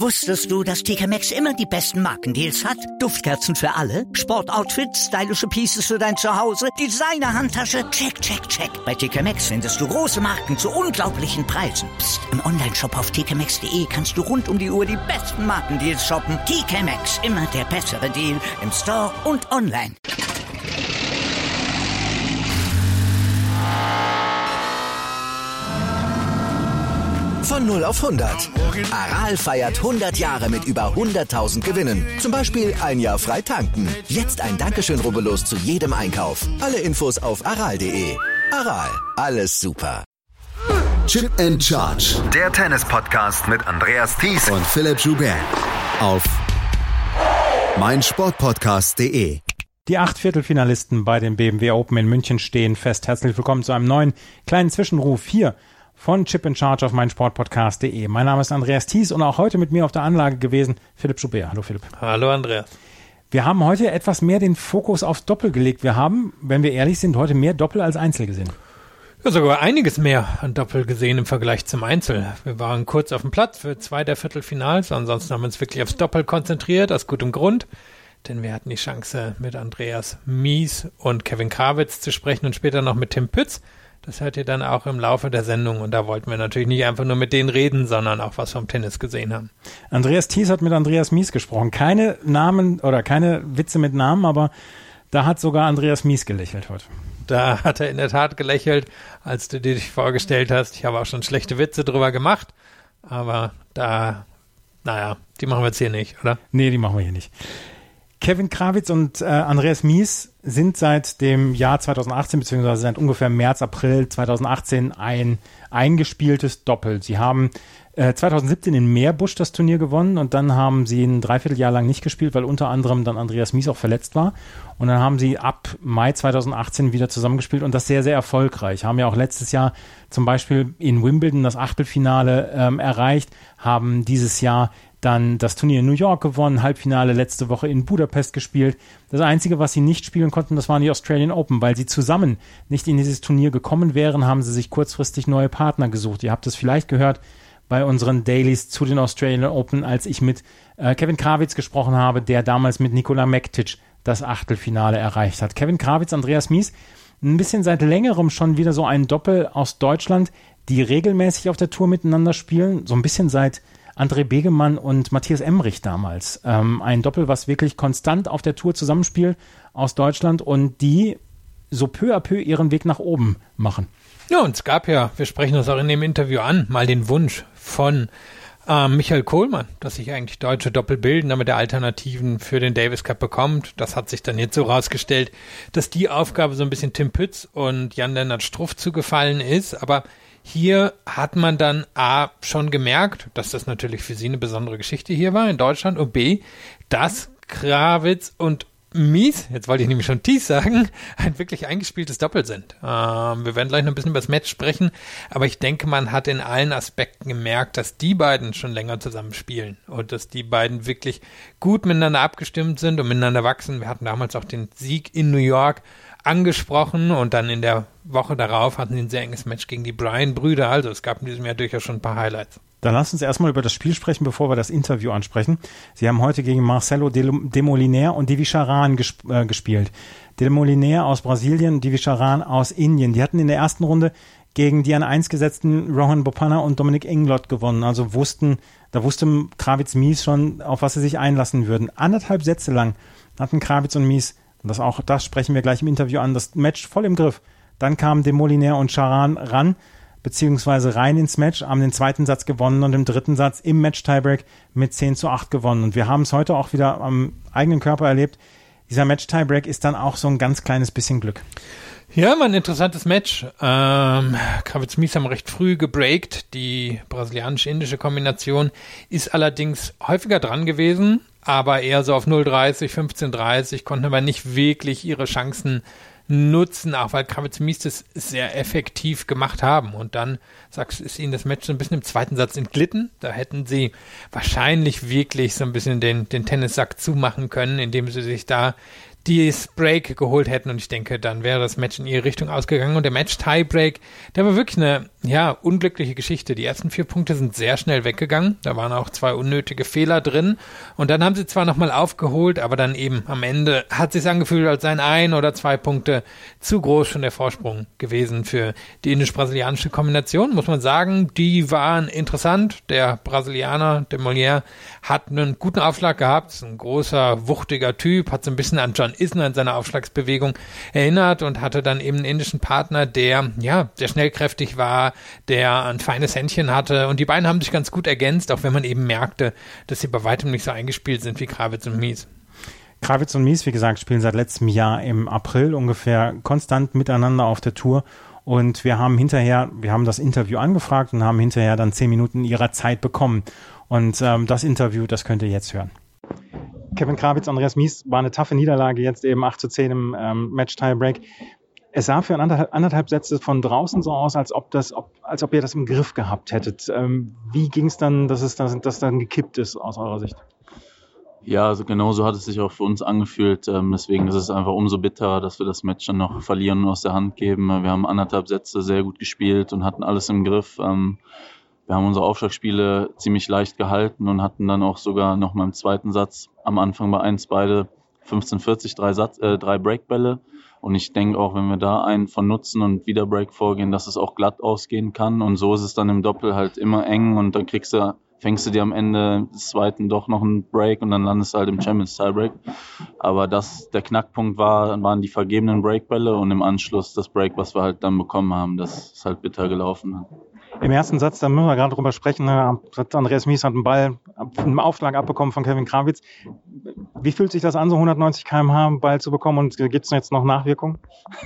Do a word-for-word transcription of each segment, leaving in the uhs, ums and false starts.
Wusstest du, dass T K Maxx immer die besten Markendeals hat? Duftkerzen für alle, Sportoutfits, stylische Pieces für dein Zuhause, Designer-Handtasche, check, check, check. Bei T K Maxx findest du große Marken zu unglaublichen Preisen. Psst. Im Onlineshop auf t k maxx punkt d e kannst du rund um die Uhr die besten Markendeals shoppen. T K Maxx, immer der bessere Deal im Store und online. Von null auf hundert. Aral feiert hundert Jahre mit über hunderttausend Gewinnen. Zum Beispiel ein Jahr frei tanken. Jetzt ein Dankeschön, rubbellos zu jedem Einkauf. Alle Infos auf aral punkt de. Aral, alles super. Chip and Charge. Der Tennis-Podcast mit Andreas Thies und Philipp Joubert. Auf meinsportpodcast punkt de. Die acht Viertelfinalisten bei den B M W Open in München stehen fest. Herzlich willkommen zu einem neuen kleinen Zwischenruf hier von Chip in Charge auf meinsportpodcast punkt de. Mein Name ist Andreas Thies und auch heute mit mir auf der Anlage gewesen Philipp Joubert. Hallo Philipp. Hallo Andreas. Wir haben heute etwas mehr den Fokus aufs Doppel gelegt. Wir haben, wenn wir ehrlich sind, heute mehr Doppel als Einzel gesehen. Ja, sogar einiges mehr an Doppel gesehen im Vergleich zum Einzel. Wir waren kurz auf dem Platz für zwei der Viertelfinals. Ansonsten haben wir uns wirklich aufs Doppel konzentriert, aus gutem Grund. Denn wir hatten die Chance, mit Andreas Mies und Kevin Krawitz zu sprechen und später noch mit Tim Pütz. Das hört ihr dann auch im Laufe der Sendung und da wollten wir natürlich nicht einfach nur mit denen reden, sondern auch was vom Tennis gesehen haben. Andreas Thies hat mit Andreas Mies gesprochen. Keine Namen oder keine Witze mit Namen, aber da hat sogar Andreas Mies gelächelt heute. Da hat er in der Tat gelächelt, als du dir dich vorgestellt hast. Ich habe auch schon schlechte Witze drüber gemacht, aber da, naja, die machen wir jetzt hier nicht, oder? Nee, die machen wir hier nicht. Kevin Krawitz und äh, Andreas Mies sind seit dem Jahr zweitausendachtzehn beziehungsweise seit ungefähr März, April zweitausendachtzehn ein eingespieltes Doppel. Sie haben äh, zweitausendsiebzehn in Meerbusch das Turnier gewonnen und dann haben sie ein Dreivierteljahr lang nicht gespielt, weil unter anderem dann Andreas Mies auch verletzt war. Und dann haben sie ab Mai zweitausendachtzehn wieder zusammengespielt und das sehr, sehr erfolgreich. Haben ja auch letztes Jahr zum Beispiel in Wimbledon das Achtelfinale ähm, erreicht, haben dieses Jahr dann das Turnier in New York gewonnen, Halbfinale letzte Woche in Budapest gespielt. Das Einzige, was sie nicht spielen konnten, das waren die Australian Open. Weil sie zusammen nicht in dieses Turnier gekommen wären, haben sie sich kurzfristig neue Partner gesucht. Ihr habt es vielleicht gehört bei unseren Dailies zu den Australian Open, als ich mit äh, Kevin Krawitz gesprochen habe, der damals mit Nikola Mektic das Achtelfinale erreicht hat. Kevin Krawitz, Andreas Mies, ein bisschen seit längerem schon wieder so ein Doppel aus Deutschland, die regelmäßig auf der Tour miteinander spielen, so ein bisschen seit André Begemann und Matthias Emmerich damals. Ähm, ein Doppel, was wirklich konstant auf der Tour zusammenspielt aus Deutschland und die so peu à peu ihren Weg nach oben machen. Ja, und es gab ja, wir sprechen das auch in dem Interview an, mal den Wunsch von äh, Michael Kohlmann, dass sich eigentlich deutsche Doppel bilden, damit er Alternativen für den Davis Cup bekommt. Das hat sich dann jetzt so rausgestellt, dass die Aufgabe so ein bisschen Tim Pütz und Jan-Lennart Struff zugefallen ist, aber hier hat man dann A, schon gemerkt, dass das natürlich für sie eine besondere Geschichte hier war in Deutschland und B, dass Krawitz und Mies, jetzt wollte ich nämlich schon Thies sagen, ein wirklich eingespieltes Doppel sind. Ähm, wir werden gleich noch ein bisschen über das Match sprechen, aber ich denke, man hat in allen Aspekten gemerkt, dass die beiden schon länger zusammen spielen und dass die beiden wirklich gut miteinander abgestimmt sind und miteinander wachsen. Wir hatten damals auch den Sieg in New York angesprochen und dann in der Woche darauf hatten sie ein sehr enges Match gegen die Bryan-Brüder. Also es gab in diesem Jahr durchaus schon ein paar Highlights. Dann lasst uns erstmal über das Spiel sprechen, bevor wir das Interview ansprechen. Sie haben heute gegen Marcelo Demoliner und Divish Charan gesp- äh, gespielt. Demoliner aus Brasilien, Divish Charan aus Indien. Die hatten in der ersten Runde gegen die an eins gesetzten Rohan Bopanna und Dominic Inglot gewonnen. Also wussten, da wusste Krawitz Mies schon, auf was sie sich einlassen würden. Anderthalb Sätze lang hatten Krawitz und Mies, und das auch, das sprechen wir gleich im Interview an, das Match voll im Griff. Dann kamen Demoliner und Charan ran, beziehungsweise rein ins Match, haben den zweiten Satz gewonnen und im dritten Satz im Match-Tiebreak mit zehn zu acht gewonnen. Und wir haben es heute auch wieder am eigenen Körper erlebt. Dieser Match-Tiebreak ist dann auch so ein ganz kleines bisschen Glück. Ja, mal ein interessantes Match. Ähm, Krawitz Mies haben recht früh gebreakt. Die brasilianisch-indische Kombination ist allerdings häufiger dran gewesen, aber eher so auf null dreißig, fünfzehn dreißig, konnten aber nicht wirklich ihre Chancen nutzen, auch weil Krawitz Mies das sehr effektiv gemacht haben. Und dann, sagst du, ist ihnen das Match so ein bisschen im zweiten Satz entglitten. Da hätten sie wahrscheinlich wirklich so ein bisschen den, den Tennissack zumachen können, indem sie sich da das Break geholt hätten und ich denke, dann wäre das Match in ihre Richtung ausgegangen und der Match-Tiebreak, der war wirklich eine, ja, unglückliche Geschichte. Die ersten vier Punkte sind sehr schnell weggegangen, da waren auch zwei unnötige Fehler drin und dann haben sie zwar nochmal aufgeholt, aber dann eben am Ende hat es sich angefühlt, als seien ein oder zwei Punkte zu groß schon der Vorsprung gewesen für die indisch-brasilianische Kombination, muss man sagen. Die waren interessant, der Brasilianer, der Molière, hat einen guten Aufschlag gehabt, ist ein großer, wuchtiger Typ, hat so ein bisschen an John Isner in seiner Aufschlagsbewegung erinnert und hatte dann eben einen indischen Partner, der, ja, sehr schnellkräftig war, der ein feines Händchen hatte und die beiden haben sich ganz gut ergänzt, auch wenn man eben merkte, dass sie bei weitem nicht so eingespielt sind wie Krawietz und Mies. Krawietz und Mies, wie gesagt, spielen seit letztem Jahr im April ungefähr konstant miteinander auf der Tour und wir haben hinterher, wir haben das Interview angefragt und haben hinterher dann zehn Minuten ihrer Zeit bekommen und ähm, das Interview, das könnt ihr jetzt hören. Kevin Krawietz, Andreas Mies, war eine taffe Niederlage, jetzt eben acht zu zehn im ähm, Match-Tiebreak. Es sah für anderthalb, anderthalb Sätze von draußen so aus, als ob das, ob, als ob ihr das im Griff gehabt hättet. Ähm, wie ging es dann, dass es das, das dann gekippt ist aus eurer Sicht? Ja, also genau so hat es sich auch für uns angefühlt. Ähm, deswegen ist es einfach umso bitterer, dass wir das Match dann noch verlieren und aus der Hand geben. Wir haben anderthalb Sätze sehr gut gespielt und hatten alles im Griff. Ähm, Wir haben unsere Aufschlagspiele ziemlich leicht gehalten und hatten dann auch sogar noch mal im zweiten Satz am Anfang bei eins beide fünfzehn vierzig, drei, Satz, äh, drei Breakbälle. Und ich denke auch, wenn wir da einen von nutzen und wieder Break vorgehen, dass es auch glatt ausgehen kann. Und so ist es dann im Doppel halt immer eng und dann kriegst du, fängst du dir am Ende des zweiten doch noch einen Break und dann landest du halt im Champions Tiebreak. Aber das, der Knackpunkt war, waren die vergebenen Breakbälle und im Anschluss das Break, was wir halt dann bekommen haben. Das ist halt bitter gelaufen. Im ersten Satz, da müssen wir gerade drüber sprechen, hat Andreas Mies hat einen Ball, einen Aufschlag abbekommen von Kevin Krawietz. Wie fühlt sich das an, so hundertneunzig Kilometer pro Stunde einen Ball zu bekommen und gibt es jetzt noch Nachwirkungen?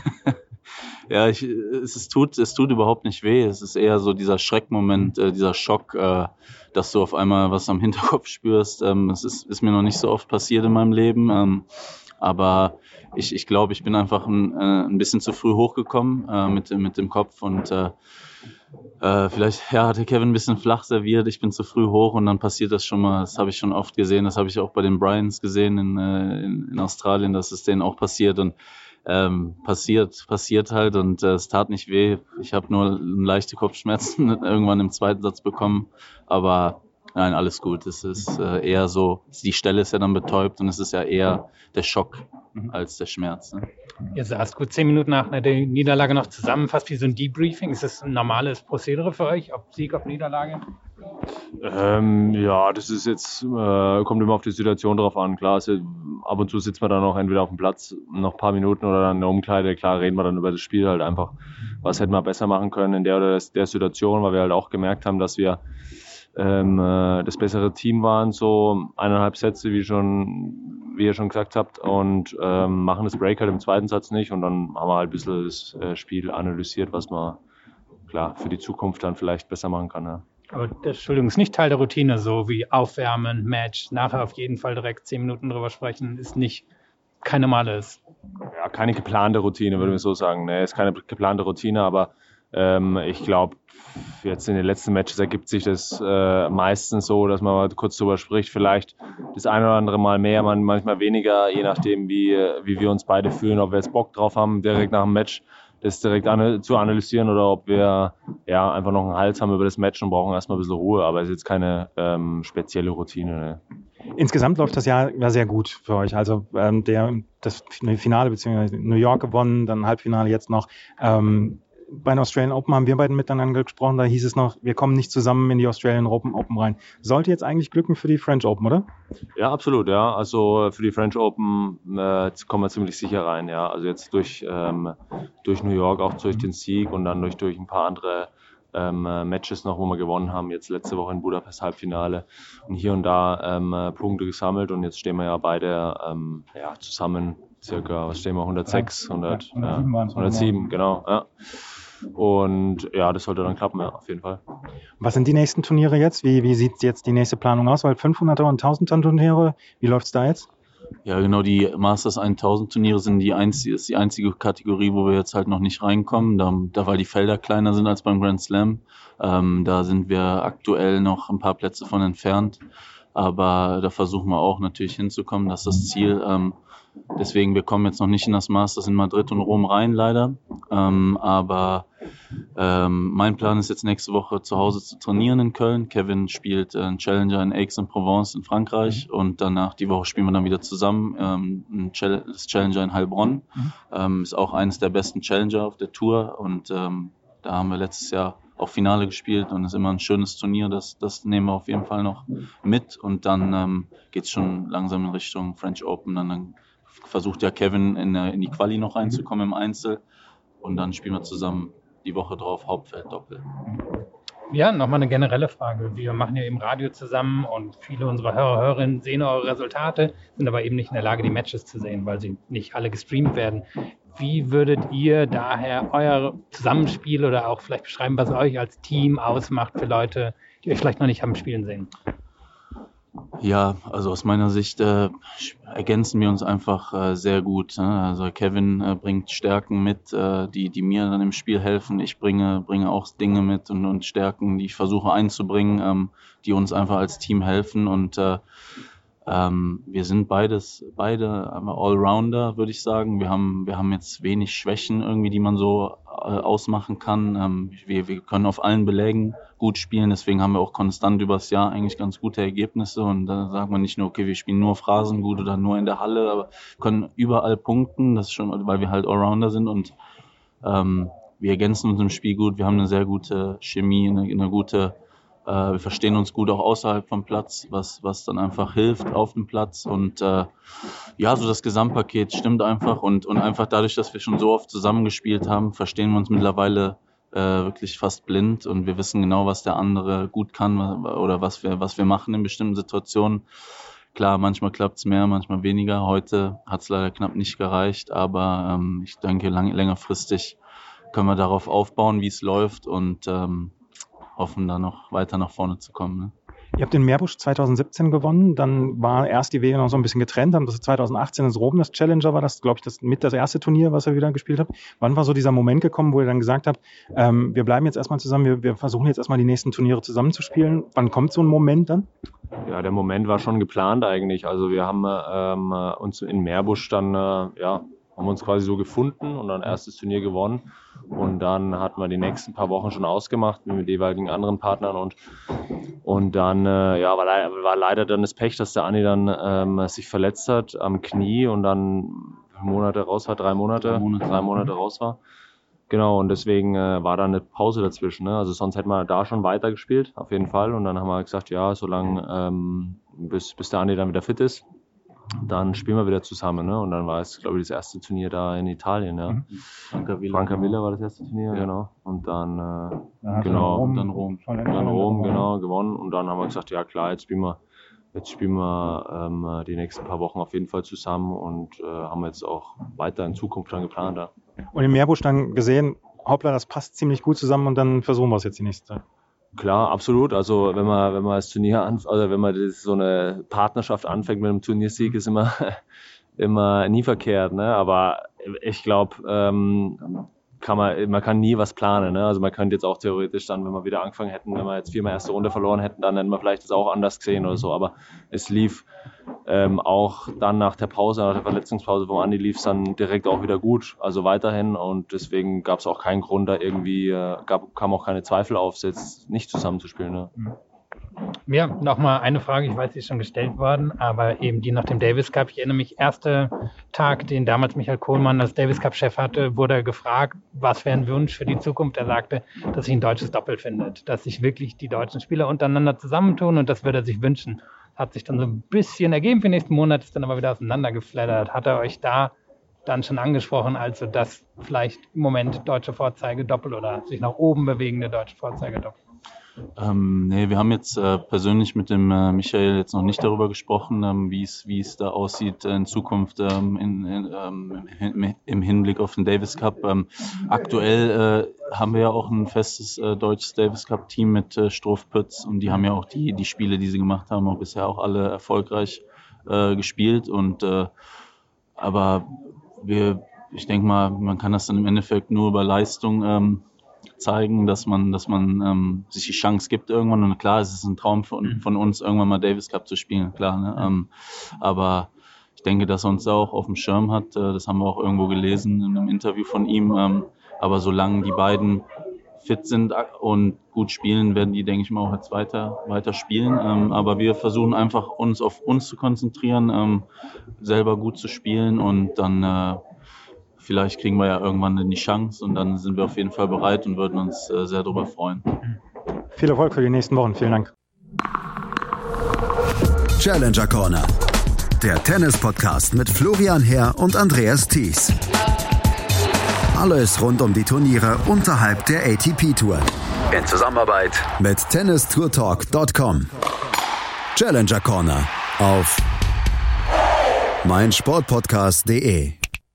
Ja, ich, es, es, tut, es tut überhaupt nicht weh. Es ist eher so dieser Schreckmoment, äh, dieser Schock, äh, dass du auf einmal was am Hinterkopf spürst. Ähm, das ist, ist mir noch nicht so oft passiert in meinem Leben. Ähm, aber ich, ich glaube, ich bin einfach ein, äh, ein bisschen zu früh hochgekommen äh, mit, mit dem Kopf und äh, Äh, vielleicht ja, hatte Kevin ein bisschen flach serviert, ich bin zu früh hoch und dann passiert das schon mal, das habe ich schon oft gesehen, das habe ich auch bei den Bryans gesehen in, äh, in, in Australien, dass es denen auch passiert und ähm, passiert, passiert halt und äh, es tat nicht weh, ich habe nur leichte Kopfschmerzen irgendwann im zweiten Satz bekommen, aber nein, alles gut, es ist äh, eher so, die Stelle ist ja dann betäubt und es ist ja eher der Schock als der Schmerz. Ne? Ihr saßt gut zehn Minuten nach der Niederlage noch zusammen, fast wie so ein Debriefing. Ist das ein normales Prozedere für euch, ob Sieg, ob Niederlage? Ähm, ja, das ist jetzt, äh, kommt immer auf die Situation drauf an. Klar, ist, ab und zu sitzt man dann auch entweder auf dem Platz noch ein paar Minuten oder dann in der Umkleide. Klar, reden wir dann über das Spiel halt einfach, was hätten wir besser machen können in der oder der Situation, weil wir halt auch gemerkt haben, dass wir ähm, äh, das bessere Team waren, so eineinhalb Sätze, wie schon, wie ihr schon gesagt habt, und ähm, machen das Break halt im zweiten Satz nicht und dann haben wir halt ein bisschen das äh, Spiel analysiert, was man klar für die Zukunft dann vielleicht besser machen kann. Ja. Aber das, Entschuldigung, ist nicht Teil der Routine, so wie Aufwärmen, Match, nachher auf jeden Fall direkt zehn Minuten drüber sprechen, ist nicht kein normales. Ja, keine geplante Routine, würde ich so sagen. Ne, ist keine geplante Routine, aber ähm, ich glaube, jetzt in den letzten Matches ergibt sich das äh, meistens so, dass man mal kurz drüber spricht, vielleicht das eine oder andere Mal mehr, man, manchmal weniger, je nachdem, wie, wie wir uns beide fühlen, ob wir jetzt Bock drauf haben, direkt nach dem Match das direkt an, zu analysieren oder ob wir ja einfach noch einen Hals haben über das Match und brauchen erstmal ein bisschen Ruhe, aber es ist jetzt keine ähm, spezielle Routine. Ne. Insgesamt läuft das Jahr ja sehr gut für euch. Also ähm, der, das Finale bzw. New York gewonnen, dann Halbfinale jetzt noch. Ähm, bei den Australian Open haben wir beiden miteinander gesprochen, da hieß es noch, wir kommen nicht zusammen in die Australian Open, Open rein. Sollte jetzt eigentlich glücken für die French Open, oder? Ja, absolut, ja. Also für die French Open äh, kommen wir ziemlich sicher rein, ja. Also jetzt durch, ähm, durch New York, auch durch den Sieg und dann durch, durch ein paar andere ähm, Matches noch, wo wir gewonnen haben. Jetzt letzte Woche in Budapest Halbfinale und hier und da ähm, Punkte gesammelt und jetzt stehen wir ja beide ähm, ja, zusammen circa, was stehen wir, hundertsechs, hundert, ja, hundertsieben, ja, hundertsieben, genau, ja. Und ja, das sollte dann klappen, ja, auf jeden Fall. Was sind die nächsten Turniere jetzt? Wie, wie sieht jetzt die nächste Planung aus? Weil fünfhunderter und tausender Turniere, wie läuft's da jetzt? Ja, genau, die Masters tausend Turniere sind die einzige, ist die einzige Kategorie, wo wir jetzt halt noch nicht reinkommen, da, da weil die Felder kleiner sind als beim Grand Slam. Ähm, da sind wir aktuell noch ein paar Plätze von entfernt. aber da versuchen wir auch natürlich hinzukommen, das ist das Ziel. Ähm, deswegen, wir kommen jetzt noch nicht in das Masters in Madrid und Rom rein, leider. Ähm, aber ähm, mein Plan ist jetzt nächste Woche zu Hause zu trainieren in Köln. Kevin spielt einen Challenger in Aix-en-Provence in Frankreich mhm. und danach die Woche spielen wir dann wieder zusammen ähm, ein Chall- das Challenger in Heilbronn. Mhm. Ähm, ist auch eines der besten Challenger auf der Tour und ähm, da haben wir letztes Jahr auch Finale gespielt und ist immer ein schönes Turnier, das, das nehmen wir auf jeden Fall noch mit und dann ähm, geht es schon langsam in Richtung French Open, dann, dann versucht ja Kevin in, in die Quali noch reinzukommen im Einzel und dann spielen wir zusammen die Woche drauf Hauptfeld-Doppel. Ja, nochmal eine generelle Frage. Wir machen ja eben Radio zusammen und viele unserer Hörer, Hörerinnen sehen eure Resultate, sind aber eben nicht in der Lage, die Matches zu sehen, weil sie nicht alle gestreamt werden. Wie würdet ihr daher euer Zusammenspiel oder auch vielleicht beschreiben, was euch als Team ausmacht für Leute, die euch vielleicht noch nicht haben spielen sehen? Ja, also aus meiner Sicht äh, ergänzen wir uns einfach äh, sehr gut. Ne? Also Kevin äh, bringt Stärken mit, äh, die die mir dann im Spiel helfen. Ich bringe bringe auch Dinge mit und, und Stärken, die ich versuche einzubringen, ähm, die uns einfach als Team helfen. Und äh, ähm, wir sind beides beide Allrounder, würde ich sagen. Wir haben wir haben jetzt wenig Schwächen irgendwie, die man so äh, ausmachen kann. Ähm, wir wir können auf allen Belägen gut spielen, deswegen haben wir auch konstant übers Jahr eigentlich ganz gute Ergebnisse und da sagt man nicht nur, okay, wir spielen nur Phrasen gut oder nur in der Halle, aber können überall punkten, das ist schon, weil wir halt Allrounder sind und ähm, wir ergänzen uns im Spiel gut, wir haben eine sehr gute Chemie, eine, eine gute, äh, wir verstehen uns gut auch außerhalb vom Platz, was was dann einfach hilft auf dem Platz und äh, ja, so das Gesamtpaket stimmt einfach und und einfach dadurch, dass wir schon so oft zusammengespielt haben, verstehen wir uns mittlerweile Äh, wirklich fast blind und wir wissen genau, was der andere gut kann oder was wir was wir machen in bestimmten Situationen. Klar, manchmal klappt's mehr, manchmal weniger. Heute hat's leider knapp nicht gereicht, aber ähm, ich denke, lang, längerfristig können wir darauf aufbauen, wie es läuft und ähm, hoffen, da noch weiter nach vorne zu kommen. Ne? Ihr habt den Meerbusch zwanzig siebzehn gewonnen, dann war erst die Wege noch so ein bisschen getrennt, dann das zwanzig achtzehn ins Rom, das Challenger war das, glaube ich, das mit das erste Turnier, was ihr wieder gespielt habt. Wann war so dieser Moment gekommen, wo ihr dann gesagt habt, ähm, wir bleiben jetzt erstmal zusammen, wir, wir versuchen jetzt erstmal die nächsten Turniere zusammen zu spielen. Wann kommt so ein Moment dann? Ja, der Moment war schon geplant eigentlich. Also wir haben ähm, uns in Meerbusch dann, äh, ja, haben uns quasi so gefunden und dann erstes Turnier gewonnen. Und dann hatten wir die nächsten paar Wochen schon ausgemacht mit den jeweiligen anderen Partnern und und dann äh, ja war, le- war leider dann das Pech, dass der Andi dann ähm, sich verletzt hat am Knie und dann Monate raus war, drei Monate, drei Monate, drei Monate raus war. Genau, und deswegen äh, war da eine Pause dazwischen. Ne? Also sonst hätten wir da schon weitergespielt, auf jeden Fall. Und dann haben wir gesagt, ja, solange ähm, bis bis der Andi dann wieder fit ist, dann spielen wir wieder zusammen, ne? Und dann war es, glaube ich, das erste Turnier da in Italien, ja. Mhm. Francavilla. Francavilla war das erste Turnier, ja. Genau. Und dann, äh, dann genau, Rom, dann Rom, dann Rom, genau, gewonnen. Und dann haben wir gesagt, ja klar, jetzt spielen wir, jetzt spielen wir ähm, die nächsten paar Wochen auf jeden Fall zusammen und äh, haben jetzt auch weiter in Zukunft dann geplant, ja. Und im Meerbusch dann gesehen, hoppla, das passt ziemlich gut zusammen und dann versuchen wir es jetzt die nächste Zeit. Klar, absolut. Also wenn man wenn man das Turnier an, also wenn man das, so eine Partnerschaft anfängt mit einem Turniersieg, ist immer immer nie verkehrt, ne? Aber ich glaube, ähm, kann man man kann nie was planen, ne? Also man könnte jetzt auch theoretisch dann, wenn wir wieder angefangen hätten, wenn wir jetzt viermal erste Runde verloren hätten, dann hätten wir vielleicht das auch anders gesehen oder so. Aber es lief ähm, auch dann nach der Pause, nach der Verletzungspause vom Andi lief es dann direkt auch wieder gut, also weiterhin und deswegen gab es auch keinen Grund, da irgendwie, äh, gab, kam auch keine Zweifel auf, jetzt nicht zusammenzuspielen. Ne? Ja, nochmal eine Frage, ich weiß, sie ist schon gestellt worden, aber eben die nach dem Davis Cup. Ich erinnere mich, erster Tag, den damals Michael Kohlmann als Davis Cup-Chef hatte, wurde er gefragt, was wäre ein Wunsch für die Zukunft. Er sagte, dass sich ein deutsches Doppel findet, dass sich wirklich die deutschen Spieler untereinander zusammentun und das würde er sich wünschen. Hat sich dann so ein bisschen ergeben für den nächsten Monat, ist dann aber wieder auseinandergeflattert. Hat er euch da dann schon angesprochen, also dass vielleicht im Moment deutsche Vorzeigedoppel oder sich nach oben bewegende deutsche Vorzeigedoppel? Ähm, nee, wir haben jetzt äh, persönlich mit dem äh, Michael jetzt noch nicht darüber gesprochen, ähm, wie es wie es da aussieht äh, in Zukunft ähm, in, in, ähm, im, im Hinblick auf den Davis Cup. Ähm, aktuell äh, haben wir ja auch ein festes äh, deutsches Davis Cup Team mit äh, Strof Pütz und die haben ja auch die die Spiele, die sie gemacht haben, auch bisher auch alle erfolgreich äh, gespielt und äh, aber wir, ich denke mal, man kann das dann im Endeffekt nur über Leistung ähm, zeigen, dass man, dass man ähm, sich die Chance gibt irgendwann. Und klar, es ist ein Traum von, von uns, irgendwann mal Davis Cup zu spielen, klar. Ne? Ähm, aber ich denke, dass er uns auch auf dem Schirm hat. Äh, das haben wir auch irgendwo gelesen in einem Interview von ihm. Ähm, aber solange die beiden fit sind und gut spielen, werden die, denke ich mal, auch jetzt weiter, weiter spielen. Ähm, aber wir versuchen einfach, uns auf uns zu konzentrieren, ähm, selber gut zu spielen und dann äh, vielleicht kriegen wir ja irgendwann die Chance und dann sind wir auf jeden Fall bereit und würden uns äh, sehr darüber freuen. Viel Erfolg für die nächsten Wochen. Vielen Dank. Challenger Corner. Der Tennis-Podcast mit Florian Herr und Andreas Thies. Alles rund um die Turniere unterhalb der A T P-Tour. In Zusammenarbeit mit tennis tour talk punkt com. Challenger Corner auf meinsportpodcast punkt de.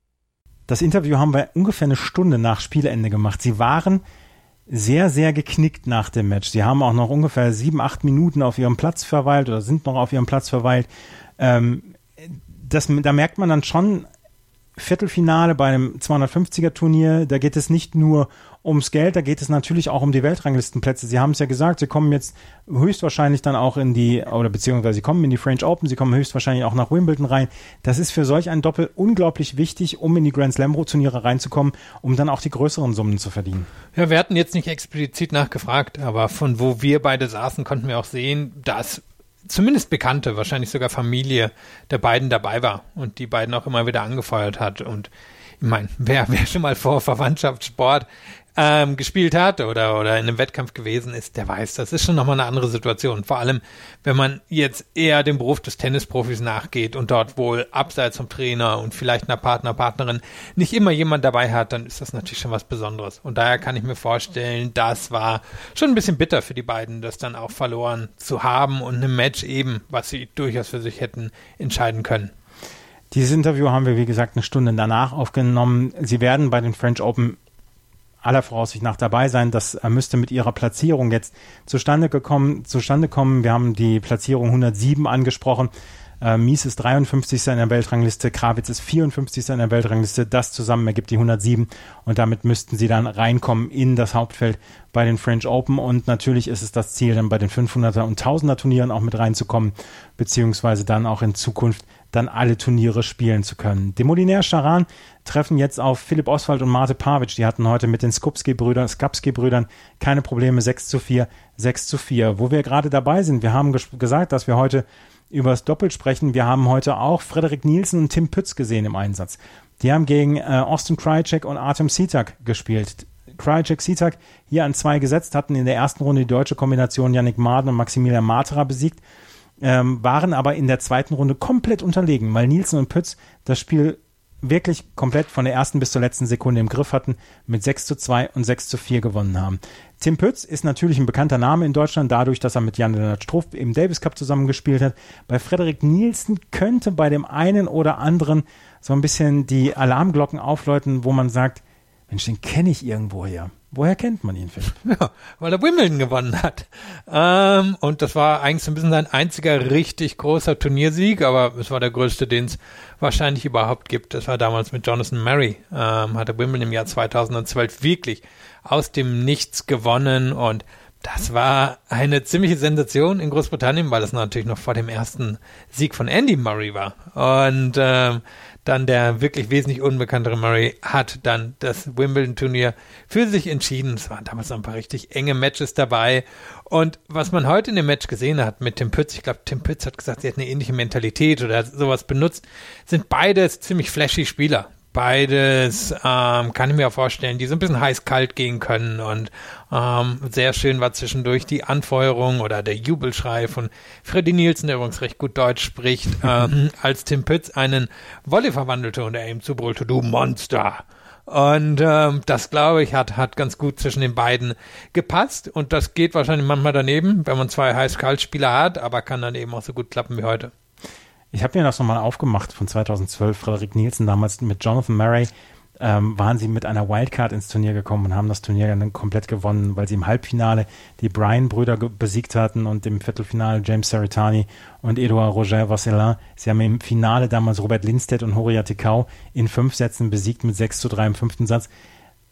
Das Interview haben wir ungefähr eine Stunde nach Spielende gemacht. Sie waren sehr, sehr geknickt nach dem Match. Sie haben auch noch ungefähr sieben, acht Minuten auf ihrem Platz verweilt oder sind noch auf ihrem Platz verweilt. Ähm, das, da merkt man dann schon, Viertelfinale bei einem zweihundertfünfziger Turnier, da geht es nicht nur ums Geld, da geht es natürlich auch um die Weltranglistenplätze. Sie haben es ja gesagt, sie kommen jetzt höchstwahrscheinlich dann auch in die, oder beziehungsweise sie kommen in die French Open, sie kommen höchstwahrscheinlich auch nach Wimbledon rein. Das ist für solch ein Doppel unglaublich wichtig, um in die Grand Slam Turniere reinzukommen, um dann auch die größeren Summen zu verdienen. Ja, wir hatten jetzt nicht explizit nachgefragt, aber von wo wir beide saßen, konnten wir auch sehen, dass zumindest Bekannte, wahrscheinlich sogar Familie der beiden dabei war und die beiden auch immer wieder angefeuert hat. Und ich meine, wer, wer schon mal vor Verwandtschaftssport ähm, gespielt hat oder, oder in einem Wettkampf gewesen ist, der weiß, das ist schon nochmal eine andere Situation. Vor allem, wenn man jetzt eher dem Beruf des Tennisprofis nachgeht und dort wohl abseits vom Trainer und vielleicht einer Partner, Partnerin nicht immer jemand dabei hat, dann ist das natürlich schon was Besonderes. Und daher kann ich mir vorstellen, das war schon ein bisschen bitter für die beiden, das dann auch verloren zu haben und ein Match eben, was sie durchaus für sich hätten entscheiden können. Dieses Interview haben wir, wie gesagt, eine Stunde danach aufgenommen. Sie werden bei den French Open aller Voraussicht nach dabei sein. Das müsste mit ihrer Platzierung jetzt zustande gekommen, zustande kommen. Wir haben die Platzierung hundertsieben angesprochen. Äh, Mies ist dreiundfünfzigster in der Weltrangliste, Krawietz ist vierundfünfzigster in der Weltrangliste. Das zusammen ergibt die hundertsieben und damit müssten sie dann reinkommen in das Hauptfeld bei den French Open und natürlich ist es das Ziel, dann bei den fünfhunderter und tausender Turnieren auch mit reinzukommen, beziehungsweise dann auch in Zukunft dann alle Turniere spielen zu können. Demoliner Charan treffen jetzt auf Philipp Oswald und Mate Pavic. Die hatten heute mit den Skupski-Brüdern, Skapski-Brüdern keine Probleme. sechs zu vier, sechs zu vier. Wo wir gerade dabei sind, wir haben ges- gesagt, dass wir heute über das Doppel sprechen. Wir haben heute auch Frederik Nielsen und Tim Pütz gesehen im Einsatz. Die haben gegen äh, Austin Krajicek und Artem Sitak gespielt. Krajicek, Sitak hier an zwei gesetzt, hatten in der ersten Runde die deutsche Kombination Yannick Marden und Maximilian Matera besiegt. Ähm, waren aber in der zweiten Runde komplett unterlegen, weil Nielsen und Pütz das Spiel wirklich komplett von der ersten bis zur letzten Sekunde im Griff hatten, mit sechs zu zwei und sechs zu vier gewonnen haben. Tim Pütz ist natürlich ein bekannter Name in Deutschland, dadurch, dass er mit Jan-Lennart Struff im Davis Cup zusammengespielt hat. Bei Frederik Nielsen könnte bei dem einen oder anderen so ein bisschen die Alarmglocken aufläuten, wo man sagt, Mensch, den kenne ich irgendwoher. Woher kennt man ihn, Philipp? Ja, weil er Wimbledon gewonnen hat. Ähm, und das war eigentlich so ein bisschen sein einziger richtig großer Turniersieg, aber es war der größte, den es wahrscheinlich überhaupt gibt. Das war damals mit Jonathan Murray. Ähm, hat er Wimbledon im Jahr zweitausendzwölf wirklich aus dem Nichts gewonnen und das war eine ziemliche Sensation in Großbritannien, weil das natürlich noch vor dem ersten Sieg von Andy Murray war. Und ähm, dann der wirklich wesentlich unbekanntere Murray hat dann das Wimbledon-Turnier für sich entschieden. Es waren damals noch ein paar richtig enge Matches dabei. Und was man heute in dem Match gesehen hat mit Tim Pütz, ich glaube, Tim Pütz hat gesagt, sie hat eine ähnliche Mentalität oder sowas benutzt, sind beides ziemlich flashy Spieler. Beides ähm, kann ich mir auch vorstellen, die so ein bisschen heiß-kalt gehen können und ähm, sehr schön war zwischendurch die Anfeuerung oder der Jubelschrei von Freddy Nielsen, der übrigens recht gut Deutsch spricht, ähm, als Tim Pütz einen Volley verwandelte und er ihm zubrüllte, du Monster. Und ähm, das, glaube ich, hat hat ganz gut zwischen den beiden gepasst und das geht wahrscheinlich manchmal daneben, wenn man zwei heiß-kalt-Spieler hat, aber kann dann eben auch so gut klappen wie heute. Ich habe mir das nochmal aufgemacht von zweitausendzwölf. Frederik Nielsen damals mit Jonathan Murray ähm, waren sie mit einer Wildcard ins Turnier gekommen und haben das Turnier dann komplett gewonnen, weil sie im Halbfinale die Bryan-Brüder ge- besiegt hatten und im Viertelfinale James Saritani und Edouard Roger Vasselin. Sie haben im Finale damals Robert Lindstedt und Horia Tecau in fünf Sätzen besiegt mit sechs zu drei im fünften Satz.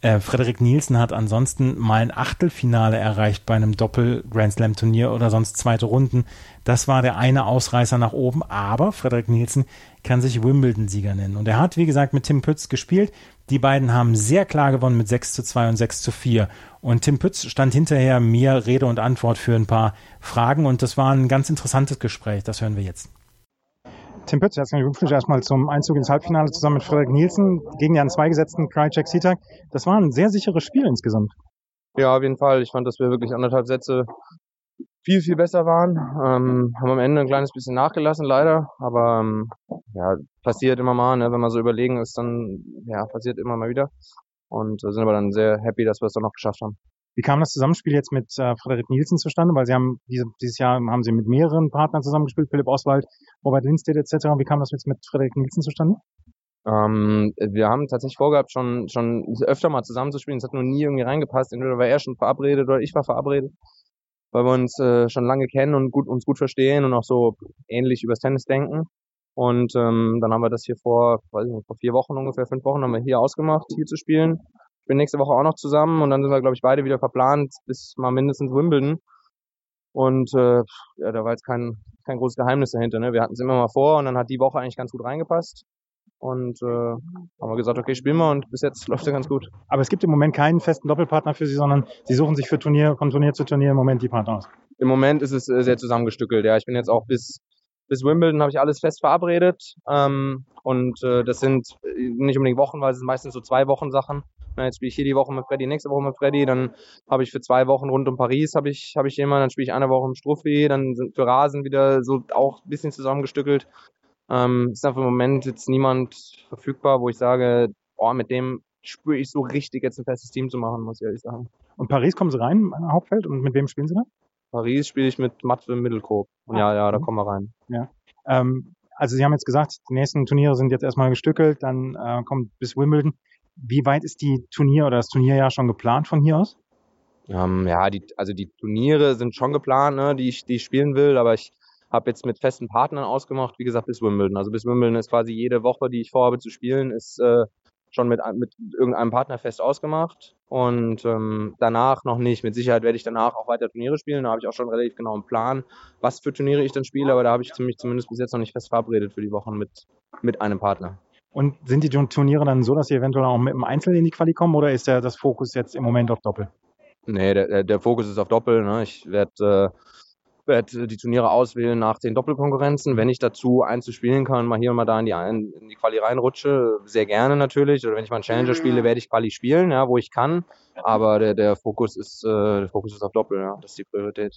Äh, Frederik Nielsen hat ansonsten mal ein Achtelfinale erreicht bei einem Doppel-Grand-Slam-Turnier oder sonst zweite Runden. Das war der eine Ausreißer nach oben, aber Frederik Nielsen kann sich Wimbledon-Sieger nennen. Und er hat, wie gesagt, mit Tim Pütz gespielt. Die beiden haben sehr klar gewonnen mit sechs zu zwei und sechs zu vier. Und Tim Pütz stand hinterher mir Rede und Antwort für ein paar Fragen. Und das war ein ganz interessantes Gespräch. Das hören wir jetzt. Tim Pütz, herzlichen Glückwunsch erstmal zum Einzug ins Halbfinale zusammen mit Frederik Nielsen gegen den an zwei gesetzten Krajicek Sitak. Das war ein sehr sicheres Spiel insgesamt. Ja, auf jeden Fall. Ich fand, dass wir wirklich anderthalb Sätze viel, viel besser waren. Ähm, haben am Ende ein kleines bisschen nachgelassen, leider. Aber ähm, ja, passiert immer mal, ne? Wenn man so überlegen ist, dann ja, passiert immer mal wieder. Und äh, sind aber dann sehr happy, dass wir es dann noch geschafft haben. Wie kam das Zusammenspiel jetzt mit äh, Frederik Nielsen zustande? Weil Sie haben diese, dieses Jahr haben Sie mit mehreren Partnern zusammengespielt, Philipp Oswald, Robert Lindstedt et cetera. Wie kam das jetzt mit Frederik Nielsen zustande? Ähm, wir haben tatsächlich vorgehabt, schon schon öfter mal zusammenzuspielen. Es hat nur nie irgendwie reingepasst. Entweder war er schon verabredet oder ich war verabredet, weil wir uns äh, schon lange kennen und gut uns gut verstehen und auch so ähnlich übers Tennis denken. Und ähm, dann haben wir das hier vor, weiß ich nicht, vor vier Wochen ungefähr, fünf Wochen haben wir hier ausgemacht, hier zu spielen. Ich bin nächste Woche auch noch zusammen und dann sind wir, glaube ich, beide wieder verplant bis mal mindestens Wimbledon. Und äh, ja, da war jetzt kein kein großes Geheimnis dahinter. Ne? Wir hatten es immer mal vor und dann hat die Woche eigentlich ganz gut reingepasst. Und äh, haben wir gesagt, okay, spielen wir und bis jetzt läuft es ganz gut. Aber es gibt im Moment keinen festen Doppelpartner für Sie, sondern Sie suchen sich für Turnier, von Turnier zu Turnier im Moment die Partner aus. Im Moment ist es äh, sehr zusammengestückelt. Ja, ich bin jetzt auch bis bis Wimbledon habe ich alles fest verabredet. Ähm, und äh, das sind nicht unbedingt Wochen, weil es sind meistens so zwei Wochen Sachen. Na, jetzt spiele ich hier die Woche mit Freddy, nächste Woche mit Freddy, dann habe ich für zwei Wochen rund um Paris habe ich habe ich jemanden, dann spiele ich eine Woche im Struffi, dann sind für Rasen wieder so auch ein bisschen zusammengestückelt. Ähm, ist einfach im Moment jetzt niemand verfügbar, wo ich sage, oh, mit dem spüre ich so richtig, jetzt ein festes Team zu machen, muss ich ehrlich sagen. Und Paris kommen Sie rein, Hauptfeld, und mit wem spielen Sie da? Paris spiele ich mit Matwe Mittelkoop. Ah, ja, ja, da kommen wir rein. Ja. Ähm, also Sie haben jetzt gesagt, die nächsten Turniere sind jetzt erstmal gestückelt, dann äh, kommt bis Wimbledon. Wie weit ist die Turnier oder das Turnierjahr schon geplant von hier aus? Ähm, ja, die, also die Turniere sind schon geplant, ne, die ich, die ich spielen will, aber ich habe jetzt mit festen Partnern ausgemacht, wie gesagt, bis Wimbledon. Also bis Wimbledon ist quasi jede Woche, die ich vorhabe zu spielen, ist äh, schon mit, mit irgendeinem Partner fest ausgemacht. Und ähm, danach noch nicht. Mit Sicherheit werde ich danach auch weiter Turniere spielen. Da habe ich auch schon relativ genau einen Plan, was für Turniere ich dann spiele, aber da habe ich mich zumindest bis jetzt noch nicht fest verabredet für die Wochen mit, mit einem Partner. Und sind die Turniere dann so, dass Sie eventuell auch mit dem Einzel in die Quali kommen, oder ist der das Fokus jetzt im Moment auf Doppel? Nee, der, der Fokus ist auf Doppel. Ne? Ich werde äh, werd die Turniere auswählen nach den Doppelkonkurrenzen. Wenn ich dazu Einzel spielen kann, mal hier und mal da in die, ein, in die Quali reinrutsche, sehr gerne natürlich. Oder wenn ich mal einen Challenger spiele, werde ich Quali spielen, ja, wo ich kann. Aber der, der Fokus ist äh, der Fokus ist auf Doppel. Ja? Das ist die Priorität.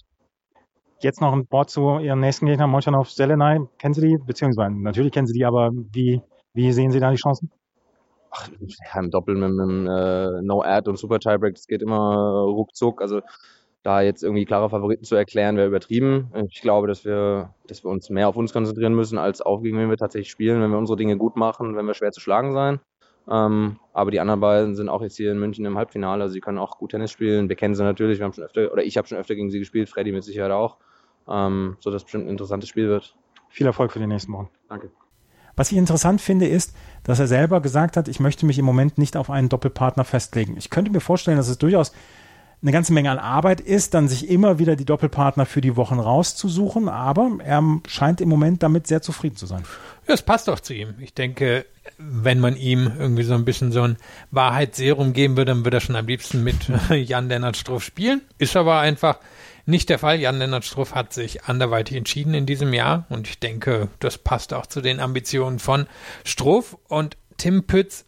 Jetzt noch ein Wort zu Ihrem nächsten Gegner, Molchanov Zelenay. Kennen Sie die? Beziehungsweise, natürlich kennen Sie die, aber wie... Wie sehen Sie da die Chancen? Ach, ja, im Doppel mit einem äh, No-Ad und Super Tiebreak, das geht immer ruckzuck. Also da jetzt irgendwie klare Favoriten zu erklären, wäre übertrieben. Ich glaube, dass wir, dass wir uns mehr auf uns konzentrieren müssen, als auf gegen wen wir tatsächlich spielen. Wenn wir unsere Dinge gut machen, wenn wir schwer zu schlagen sein. Ähm, aber die anderen beiden sind auch jetzt hier in München im Halbfinale. Also sie können auch gut Tennis spielen. Wir kennen sie natürlich. Wir haben schon öfter, oder ich habe schon öfter gegen sie gespielt. Freddy mit Sicherheit auch. Ähm, so dass es bestimmt ein interessantes Spiel wird. Viel Erfolg für die nächsten Wochen. Danke. Was ich interessant finde, ist, dass er selber gesagt hat, ich möchte mich im Moment nicht auf einen Doppelpartner festlegen. Ich könnte mir vorstellen, dass es durchaus eine ganze Menge an Arbeit ist, dann sich immer wieder die Doppelpartner für die Wochen rauszusuchen, aber er scheint im Moment damit sehr zufrieden zu sein. Ja, es passt auch zu ihm. Ich denke, wenn man ihm irgendwie so ein bisschen so ein Wahrheitsserum geben würde, dann würde er schon am liebsten mit Jan-Lennart Struff spielen. Ist aber einfach nicht der Fall. Jan-Lennart Struff hat sich anderweitig entschieden in diesem Jahr und ich denke, das passt auch zu den Ambitionen von Struff. Und Tim Pütz,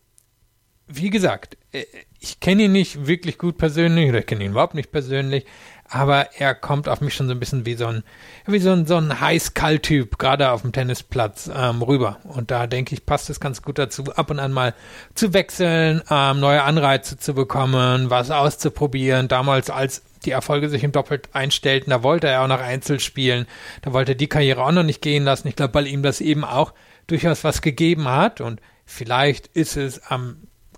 wie gesagt, ich kenne ihn nicht wirklich gut persönlich oder ich kenne ihn überhaupt nicht persönlich, aber er kommt auf mich schon so ein bisschen wie so ein wie so ein, so ein Heiß-Kalt-Typ, gerade auf dem Tennisplatz ähm, rüber. Und da denke ich, passt es ganz gut dazu, ab und an mal zu wechseln, ähm, neue Anreize zu bekommen, was auszuprobieren. Damals, als die Erfolge sich im Doppel einstellten, da wollte er auch noch Einzel spielen, da wollte er die Karriere auch noch nicht gehen lassen. Ich glaube, weil ihm das eben auch durchaus was gegeben hat und vielleicht ist es am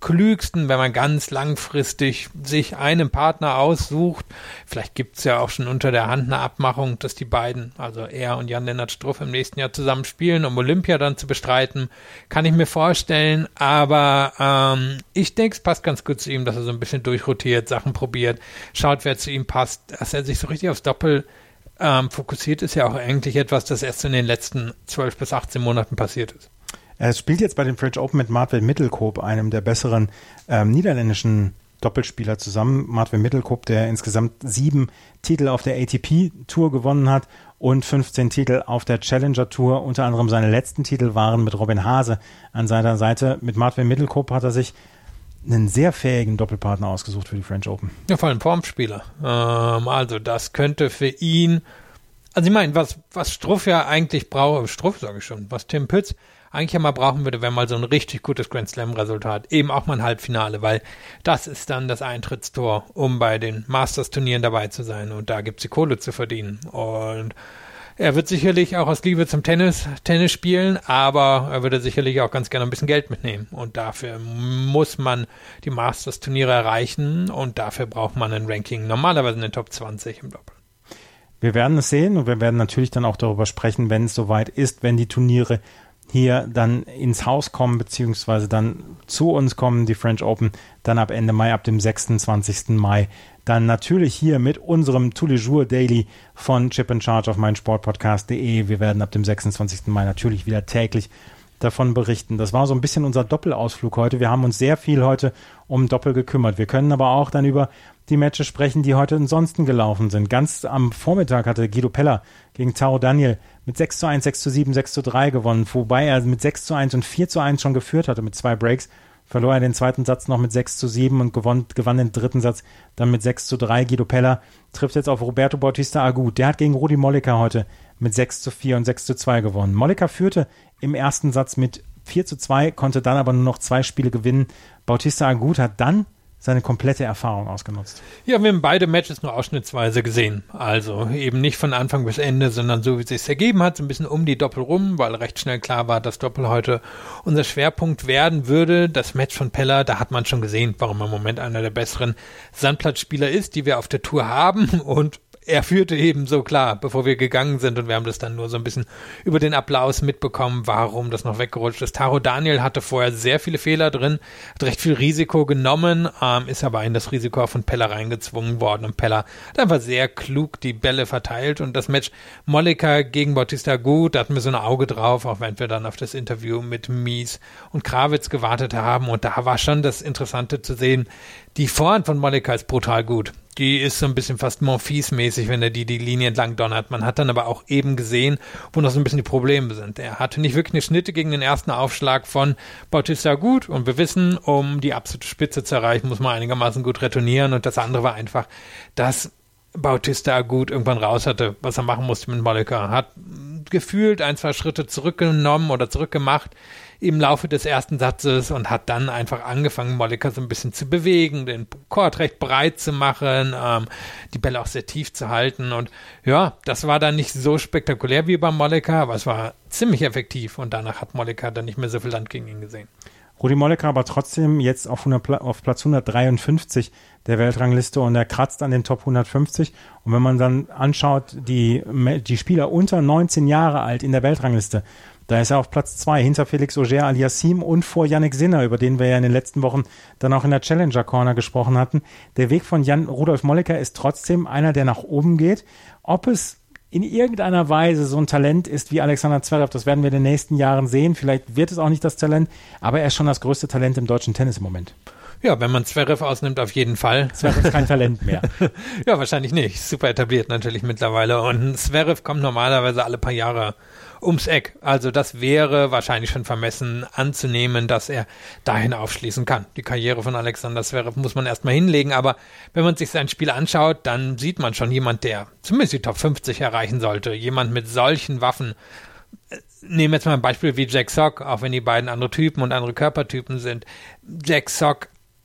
klügsten, wenn man ganz langfristig sich einen Partner aussucht. Vielleicht gibt es ja auch schon unter der Hand eine Abmachung, dass die beiden, also er und Jan-Lennart Struff, im nächsten Jahr zusammen spielen, um Olympia dann zu bestreiten. Kann ich mir vorstellen, aber ähm, ich denke, es passt ganz gut zu ihm, dass er so ein bisschen durchrotiert, Sachen probiert, schaut, wer zu ihm passt, dass er sich so richtig aufs Doppel ähm, fokussiert, ist ja auch eigentlich etwas, das erst in den letzten zwölf bis achtzehn Monaten passiert ist. Er spielt jetzt bei den French Open mit Martwin Middelkoop, einem der besseren ähm, niederländischen Doppelspieler zusammen. Martwin Middelkoop, der insgesamt sieben Titel auf der A T P-Tour gewonnen hat und fünfzehn Titel auf der Challenger-Tour. Unter anderem seine letzten Titel waren mit Robin Haase an seiner Seite. Mit Martwin Middelkoop hat er sich einen sehr fähigen Doppelpartner ausgesucht für die French Open. Ja, vor allem Formspieler. Ähm, also das könnte für ihn, also ich meine, was, was Struff ja eigentlich braucht, Struff sage ich schon, was Tim Pütz eigentlich mal brauchen würde, wenn mal so ein richtig gutes Grand Slam-Resultat, eben auch mal ein Halbfinale, weil das ist dann das Eintrittstor, um bei den Masters-Turnieren dabei zu sein und da gibt's die Kohle zu verdienen. Und er wird sicherlich auch aus Liebe zum Tennis Tennis spielen, aber er würde sicherlich auch ganz gerne ein bisschen Geld mitnehmen und dafür muss man die Masters-Turniere erreichen und dafür braucht man ein Ranking, normalerweise eine Top zwanzig im Doppel. Wir werden es sehen und wir werden natürlich dann auch darüber sprechen, wenn es soweit ist, wenn die Turniere hier dann ins Haus kommen, beziehungsweise dann zu uns kommen, die French Open, dann ab Ende Mai, ab dem sechsundzwanzigsten Mai. Dann natürlich hier mit unserem Tous les Jours Daily von Chip and Charge auf meinsportpodcast punkt de. Wir werden ab dem sechsundzwanzigsten Mai natürlich wieder täglich davon berichten. Das war so ein bisschen unser Doppelausflug heute. Wir haben uns sehr viel heute um Doppel gekümmert. Wir können aber auch dann über die Matches sprechen, die heute ansonsten gelaufen sind. Ganz am Vormittag hatte Guido Pella gegen Taro Daniel mit sechs zu eins, sechs zu sieben, sechs zu drei gewonnen, wobei er mit sechs zu eins und vier zu eins schon geführt hatte mit zwei Breaks. Verlor er den zweiten Satz noch mit sechs zu sieben und gewann, gewann den dritten Satz dann mit sechs zu drei. Guido Pella trifft jetzt auf Roberto Bautista Agut. Der hat gegen Rudi Mollica heute mit sechs zu vier und sechs zu zwei gewonnen. Mollica führte im ersten Satz mit vier zu zwei, konnte dann aber nur noch zwei Spiele gewinnen. Bautista Agut hat dann seine komplette Erfahrung ausgenutzt. Ja, wir haben beide Matches nur ausschnittsweise gesehen. Also eben nicht von Anfang bis Ende, sondern so, wie es sich ergeben hat, so ein bisschen um die Doppel rum, weil recht schnell klar war, dass Doppel heute unser Schwerpunkt werden würde. Das Match von Pella, da hat man schon gesehen, warum er im Moment einer der besseren Sandplatzspieler ist, die wir auf der Tour haben und er führte eben so klar, bevor wir gegangen sind und wir haben das dann nur so ein bisschen über den Applaus mitbekommen, warum das noch weggerutscht ist. Taro Daniel hatte vorher sehr viele Fehler drin, hat recht viel Risiko genommen, ähm, ist aber in das Risiko von Pella reingezwungen worden und Pella hat einfach sehr klug die Bälle verteilt und das Match Mollica gegen Bautista Agut, da hatten wir so ein Auge drauf, auch wenn wir dann auf das Interview mit Mies und Krawitz gewartet haben und da war schon das Interessante zu sehen, die Vorhand von Mollica ist brutal gut. Die ist so ein bisschen fast Monfils-mäßig, wenn er die die Linie entlang donnert. Man hat dann aber auch eben gesehen, wo noch so ein bisschen die Probleme sind. Er hatte nicht wirklich eine Schnitte gegen den ersten Aufschlag von Bautista Agut und wir wissen, um die absolute Spitze zu erreichen, muss man einigermaßen gut retournieren und das andere war einfach, dass Bautista Agut irgendwann raus hatte, was er machen musste mit Mollica. Hat gefühlt ein, zwei Schritte zurückgenommen oder zurückgemacht im Laufe des ersten Satzes und hat dann einfach angefangen, Mollica so ein bisschen zu bewegen, den Court recht breit zu machen, ähm, die Bälle auch sehr tief zu halten und ja, das war dann nicht so spektakulär wie beim Mollica, aber es war ziemlich effektiv und danach hat Mollica dann nicht mehr so viel Land gegen ihn gesehen. Rudi Mollica aber trotzdem jetzt auf, hundert, auf Platz hundertdreiundfünfzig der Weltrangliste und er kratzt an den Top hundertfünfzig und wenn man dann anschaut, die, die Spieler unter neunzehn Jahre alt in der Weltrangliste, da ist er auf Platz zwei hinter Felix Auger-Aliassime und vor Yannick Sinner, über den wir ja in den letzten Wochen dann auch in der Challenger Corner gesprochen hatten. Der Weg von Jan Rudolf Mollica ist trotzdem einer, der nach oben geht. Ob es in irgendeiner Weise so ein Talent ist wie Alexander Zverev, das werden wir in den nächsten Jahren sehen. Vielleicht wird es auch nicht das Talent, aber er ist schon das größte Talent im deutschen Tennis im Moment. Ja, wenn man Zverev ausnimmt, auf jeden Fall. Zverev ist kein Talent mehr. Ja, wahrscheinlich nicht. Super etabliert natürlich mittlerweile. Und Zverev kommt normalerweise alle paar Jahre ums Eck. Also das wäre wahrscheinlich schon vermessen anzunehmen, dass er dahin aufschließen kann. Die Karriere von Alexander Zverev muss man erstmal hinlegen, aber wenn man sich sein Spiel anschaut, dann sieht man schon jemand, der zumindest die Top fünfzig erreichen sollte. Jemand mit solchen Waffen. Nehmen wir jetzt mal ein Beispiel wie Jack Sock, auch wenn die beiden andere Typen und andere Körpertypen sind. Jack Sock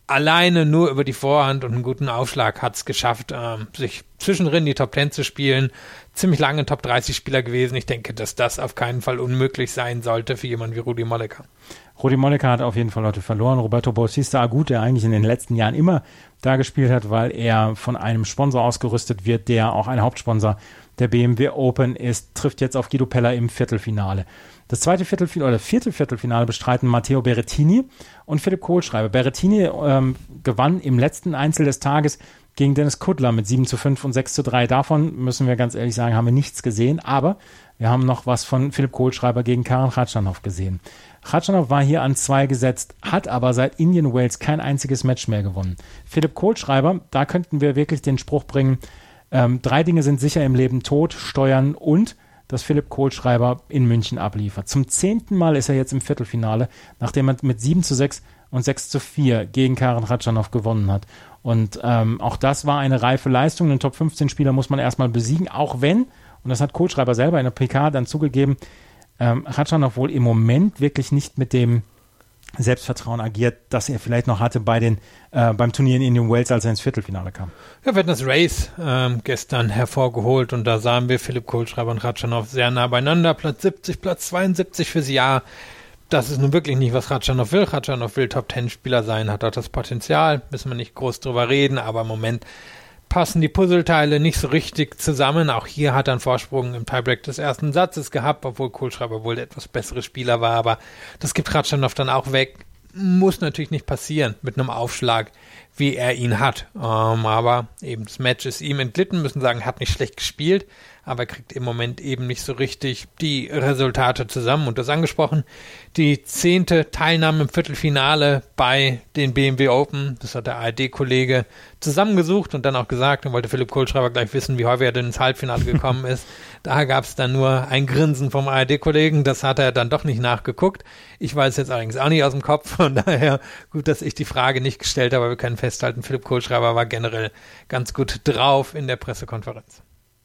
alleine nur über die Vorhand und einen guten Aufschlag hat es geschafft, ähm, sich zwischendrin die Top Ten zu spielen. Ziemlich lange Top dreißig Spieler gewesen. Ich denke, dass das auf keinen Fall unmöglich sein sollte für jemanden wie Rudi Molleker. Rudi Molleker hat auf jeden Fall Leute verloren. Roberto Bautista Agut, der eigentlich in den letzten Jahren immer da gespielt hat, weil er von einem Sponsor ausgerüstet wird, der auch ein Hauptsponsor der B M W Open ist, trifft jetzt auf Guido Pella im Viertelfinale. Das zweite Viertelfinale oder vierte Viertelfinale bestreiten Matteo Berrettini und Philipp Kohlschreiber. Berrettini ähm, gewann im letzten Einzel des Tages gegen Dennis Kudla mit sieben zu fünf und sechs zu drei. Davon, müssen wir ganz ehrlich sagen, haben wir nichts gesehen, aber wir haben noch was von Philipp Kohlschreiber gegen Karen Khachanov gesehen. Khachanov war hier an zwei gesetzt, hat aber seit Indian Wells kein einziges Match mehr gewonnen. Philipp Kohlschreiber, da könnten wir wirklich den Spruch bringen, ähm, drei Dinge sind sicher im Leben: Tod, Steuern und dass Philipp Kohlschreiber in München abliefert. Zum zehnten Mal ist er jetzt im Viertelfinale, nachdem er mit sieben zu sechs und sechs zu vier gegen Karen Khachanov gewonnen hat. Und ähm, auch das war eine reife Leistung. Den Top fünfzehn Spieler muss man erstmal besiegen, auch wenn, und das hat Kohlschreiber selber in der P K dann zugegeben, ähm, Khachanov wohl im Moment wirklich nicht mit dem Selbstvertrauen agiert, das er vielleicht noch hatte bei den, äh, beim Turnier in Indian Wells, als er ins Viertelfinale kam. Ja, wir hatten das Race ähm, gestern hervorgeholt und da sahen wir Philipp Kohlschreiber und Khachanov sehr nah beieinander. Platz siebzig, Platz zweiundsiebzig fürs Jahr. Das ist nun wirklich nicht, was Khachanov will. Khachanov will Top-Ten-Spieler sein, hat auch das Potenzial, müssen wir nicht groß drüber reden, aber im Moment passen die Puzzleteile nicht so richtig zusammen. Auch hier hat er einen Vorsprung im Tiebreak des ersten Satzes gehabt, obwohl Kohlschreiber wohl der etwas bessere Spieler war, aber das gibt Khachanov dann auch weg. Muss natürlich nicht passieren mit einem Aufschlag, wie er ihn hat. Ähm, aber eben das Match ist ihm entglitten, müssen sagen, hat nicht schlecht gespielt, aber er kriegt im Moment eben nicht so richtig die Resultate zusammen. Und das angesprochen, die zehnte Teilnahme im Viertelfinale bei den B M W Open, das hat der A R D-Kollege zusammengesucht und dann auch gesagt, und wollte Philipp Kohlschreiber gleich wissen, wie häufig er denn ins Halbfinale gekommen ist. Da gab es dann nur ein Grinsen vom A R D-Kollegen, das hat er dann doch nicht nachgeguckt. Ich weiß jetzt allerdings auch nicht aus dem Kopf, von daher gut, dass ich die Frage nicht gestellt habe, aber wir können festhalten, Philipp Kohlschreiber war generell ganz gut drauf in der Pressekonferenz.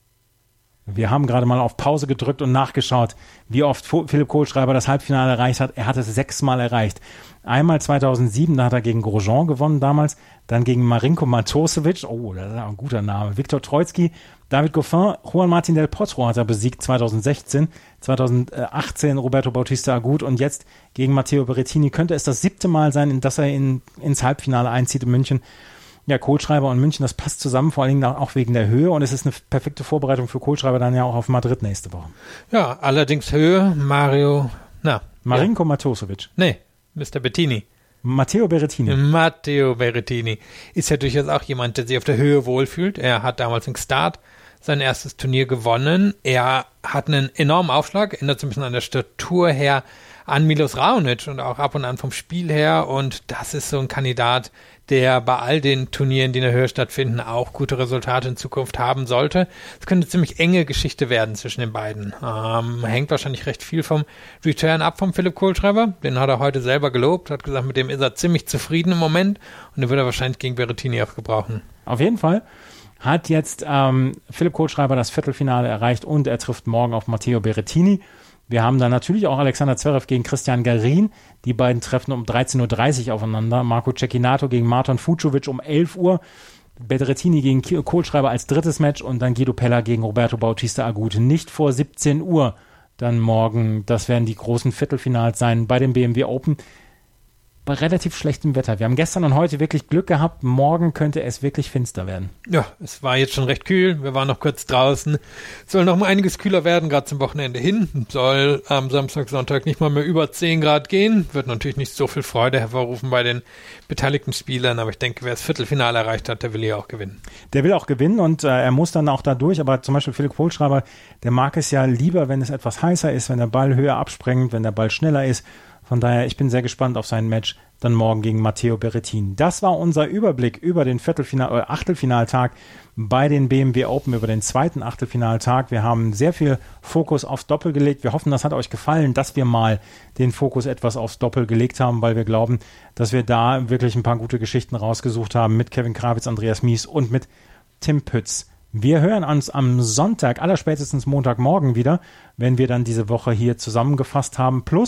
Wir haben gerade mal auf Pause gedrückt und nachgeschaut, wie oft Philipp Kohlschreiber das Halbfinale erreicht hat. Er hat es sechsmal erreicht. Einmal zweitausendsieben, da hat er gegen Grosjean gewonnen damals, dann gegen Marinko Matosevic, oh, das ist ein guter Name, Viktor Troicki, David Goffin, Juan Martín del Potro hat er besiegt zweitausendsechzehn, zweitausendachtzehn Roberto Bautista Agut und jetzt gegen Matteo Berrettini. Könnte es das siebte Mal sein, dass er in, ins Halbfinale einzieht in München. Ja, Kohlschreiber und München, das passt zusammen, vor allen Dingen auch wegen der Höhe und es ist eine perfekte Vorbereitung für Kohlschreiber dann ja auch auf Madrid nächste Woche. Ja, allerdings Höhe, Mario, na. Marinko ja. Matosevic. Nee, Mister Bettini. Matteo Berrettini. Matteo Berrettini ist ja durchaus auch jemand, der sich auf der Höhe wohlfühlt. Er hat damals in Start sein erstes Turnier gewonnen. Er hat einen enormen Aufschlag, ändert sich ein bisschen an der Statur her an Milos Raonic und auch ab und an vom Spiel her und das ist so ein Kandidat, der bei all den Turnieren, die in der Höhe stattfinden, auch gute Resultate in Zukunft haben sollte. Es könnte eine ziemlich enge Geschichte werden zwischen den beiden. Ähm, hängt wahrscheinlich recht viel vom Return ab vom Philipp Kohlschreiber. Den hat er heute selber gelobt, hat gesagt, mit dem ist er ziemlich zufrieden im Moment und den wird er wahrscheinlich gegen Berrettini auch gebrauchen. Auf jeden Fall hat jetzt ähm, Philipp Kohlschreiber das Viertelfinale erreicht und er trifft morgen auf Matteo Berrettini. Wir haben dann natürlich auch Alexander Zverev gegen Christian Garin. Die beiden treffen um dreizehn Uhr dreißig aufeinander. Marco Cecchinato gegen Marton Fucsovic um elf Uhr. Berrettini gegen Kohlschreiber als drittes Match und dann Guido Pella gegen Roberto Bautista Agut. Nicht vor siebzehn Uhr dann morgen. Das werden die großen Viertelfinals sein bei dem B M W Open. Bei relativ schlechtem Wetter. Wir haben gestern und heute wirklich Glück gehabt. Morgen könnte es wirklich finster werden. Ja, es war jetzt schon recht kühl. Wir waren noch kurz draußen. Soll noch mal einiges kühler werden, gerade zum Wochenende hin. Soll am Samstag, Sonntag nicht mal mehr über zehn Grad gehen. Wird natürlich nicht so viel Freude hervorrufen bei den beteiligten Spielern. Aber ich denke, wer das Viertelfinale erreicht hat, der will ja auch gewinnen. Der will auch gewinnen und äh, er muss dann auch da durch. Aber zum Beispiel Philipp Kohlschreiber, der mag es ja lieber, wenn es etwas heißer ist, wenn der Ball höher abspringt, wenn der Ball schneller ist. Von daher, ich bin sehr gespannt auf sein Match dann morgen gegen Matteo Berrettini. Das war unser Überblick über den Viertelfinal- oder Achtelfinaltag bei den B M W Open, über den zweiten Achtelfinaltag. Wir haben sehr viel Fokus aufs Doppel gelegt. Wir hoffen, das hat euch gefallen, dass wir mal den Fokus etwas aufs Doppel gelegt haben, weil wir glauben, dass wir da wirklich ein paar gute Geschichten rausgesucht haben mit Kevin Krawitz, Andreas Mies und mit Tim Pütz. Wir hören uns am Sonntag, allerspätestens Montagmorgen wieder, wenn wir dann diese Woche hier zusammengefasst haben. Plus,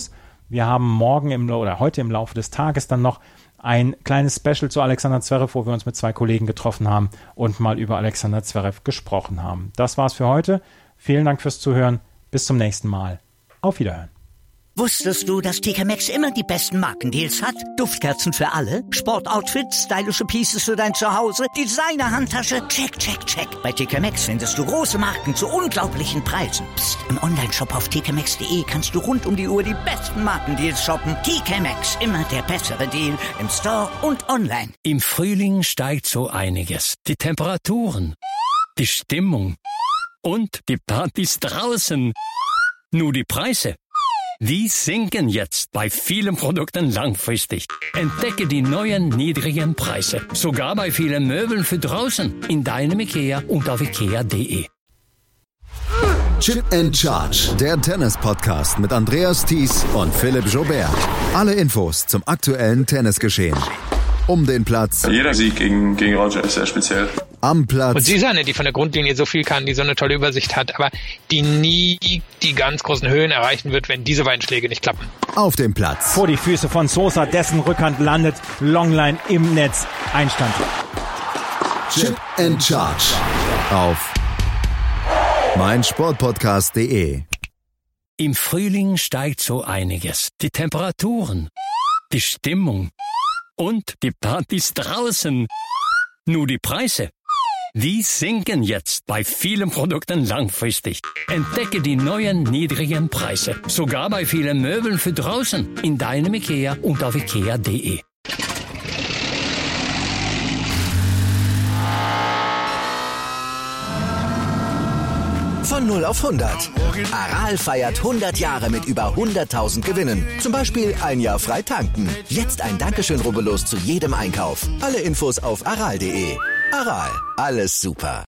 Wir haben morgen im, oder heute im Laufe des Tages dann noch ein kleines Special zu Alexander Zverev, wo wir uns mit zwei Kollegen getroffen haben und mal über Alexander Zverev gesprochen haben. Das war's für heute. Vielen Dank fürs Zuhören. Bis zum nächsten Mal. Auf Wiederhören. Wusstest du, dass T K Maxx immer die besten Markendeals hat? Duftkerzen für alle, Sportoutfits, stylische Pieces für dein Zuhause, Designer-Handtasche, check, check, check. Bei T K Maxx findest du große Marken zu unglaublichen Preisen. Psst. Im Onlineshop auf t k maxx punkt d e kannst du rund um die Uhr die besten Markendeals shoppen. T K Maxx, immer der bessere Deal im Store und online. Im Frühling steigt so einiges. Die Temperaturen, die Stimmung und die Partys draußen. Nur die Preise, die sinken jetzt bei vielen Produkten langfristig. Entdecke die neuen niedrigen Preise. Sogar bei vielen Möbeln für draußen. In deinem IKEA und auf ikea punkt de. Chip and Charge, der Tennis-Podcast mit Andreas Thies und Philipp Joubert. Alle Infos zum aktuellen Tennisgeschehen. Um den Platz. Jeder Sieg gegen, gegen Roger ist sehr speziell. Am Platz. Und Susanne, die von der Grundlinie so viel kann, die so eine tolle Übersicht hat, aber die nie die ganz großen Höhen erreichen wird, wenn diese beiden Schläge nicht klappen. Auf dem Platz. Vor die Füße von Sosa, dessen Rückhand landet, Longline im Netz, Einstand. Chip and Charge auf meinsportpodcast punkt de. Im Frühling steigt so einiges. Die Temperaturen, die Stimmung und die Partys draußen. Nur die Preise, die sinken jetzt bei vielen Produkten langfristig. Entdecke die neuen niedrigen Preise. Sogar bei vielen Möbeln für draußen. In deinem IKEA und auf ikea punkt de. Von null auf hundert. Aral feiert hundert Jahre mit über hunderttausend Gewinnen. Zum Beispiel ein Jahr frei tanken. Jetzt ein Dankeschön, rubbellos zu jedem Einkauf. Alle Infos auf aral punkt de. Aral, alles super.